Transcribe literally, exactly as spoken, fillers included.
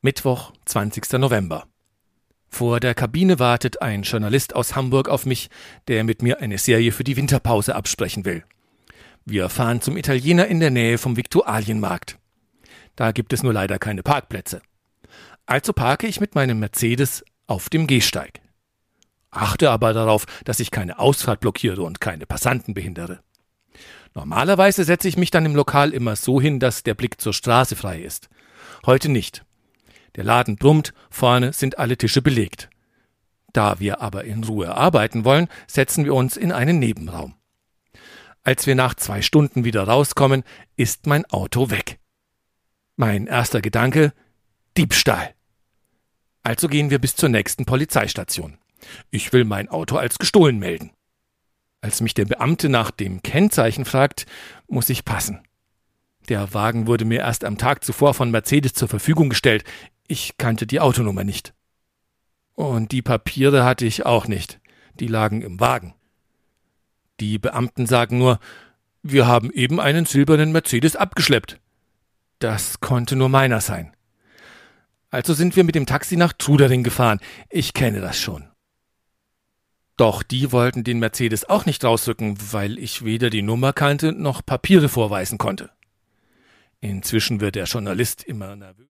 Mittwoch, zwanzigster November. Vor der Kabine wartet ein Journalist aus Hamburg auf mich, der mit mir eine Serie für die Winterpause absprechen will. Wir fahren zum Italiener in der Nähe vom Viktualienmarkt. Da gibt es nur leider keine Parkplätze. Also parke ich mit meinem Mercedes auf dem Gehsteig. Achte aber darauf, dass ich keine Ausfahrt blockiere und keine Passanten behindere. Normalerweise setze ich mich dann im Lokal immer so hin, dass der Blick zur Straße frei ist. Heute nicht. Der Laden brummt, vorne sind alle Tische belegt. Da wir aber in Ruhe arbeiten wollen, setzen wir uns in einen Nebenraum. Als wir nach zwei Stunden wieder rauskommen, ist mein Auto weg. Mein erster Gedanke: Diebstahl. Also gehen wir bis zur nächsten Polizeistation. Ich will mein Auto als gestohlen melden. Als mich der Beamte nach dem Kennzeichen fragt, muss ich passen. Der Wagen wurde mir erst am Tag zuvor von Mercedes zur Verfügung gestellt. Ich kannte die Autonummer nicht. Und die Papiere hatte ich auch nicht. Die lagen im Wagen. Die Beamten sagen nur: Wir haben eben einen silbernen Mercedes abgeschleppt. Das konnte nur meiner sein. Also sind wir mit dem Taxi nach Trudering gefahren. Ich kenne das schon. Doch die wollten den Mercedes auch nicht rausrücken, weil ich weder die Nummer kannte noch Papiere vorweisen konnte. Inzwischen wird der Journalist immer nervös.